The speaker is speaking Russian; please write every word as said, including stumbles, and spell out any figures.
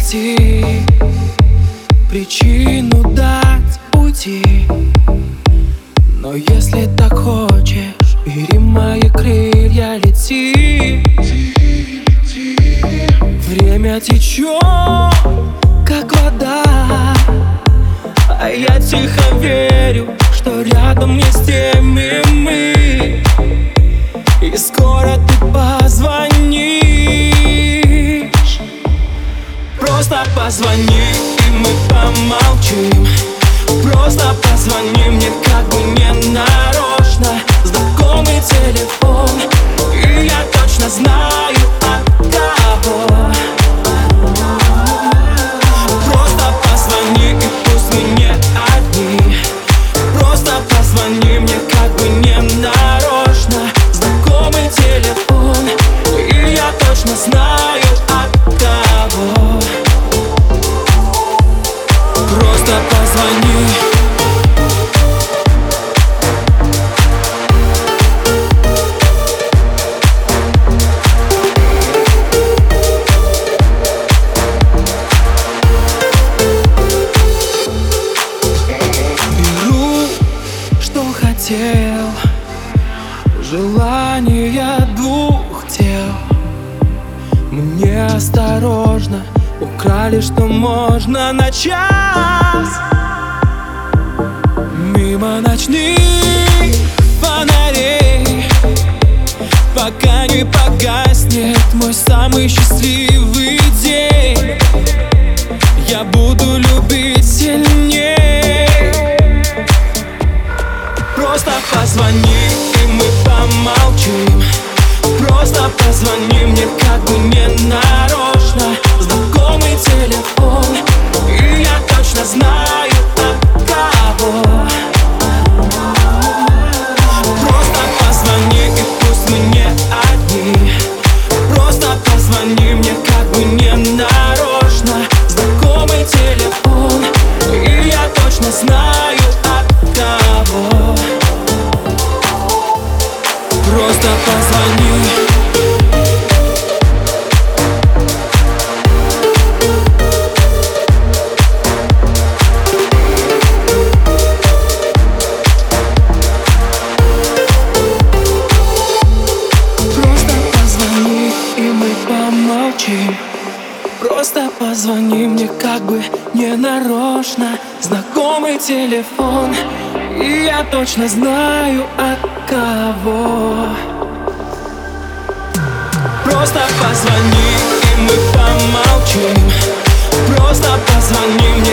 найти причину дать уйти. Но если так хочешь, бери мои крылья, лети. Время течет, как вода, а я тихо верю, что рядом не с теми мы. И скоро ты позвонишь. Просто позвони, и мы помолчим. Просто позвони мне, как бы не нарочно. Знакомый телефон, и я точно знаю, от кого. Просто позвони, и пусть мы не одни. Просто позвони мне, как бы не нарочно. Знакомый телефон, и я точно знаю, от кого. Просто позвони. Беру, что хотел, желание двух тел. Мне осторожно украли, что можно на час. Мимо ночных фонарей, пока не погаснет мой самый счастливый день. Я буду любить сильней. Просто позвони, и мы помолчим. Просто позвони мне, как бы не нарочно. Знакомый телефон, и я точно знаю, от кого. Просто позвони, и пусть мы не одни. Просто позвони мне, как бы не нарочно. Знакомый телефон, и я точно знаю, от кого. Просто позвони. Просто позвони мне, как бы не нарочно. Знакомый телефон, и я точно знаю, от кого. Просто позвони, и мы помолчим. Просто позвони мне,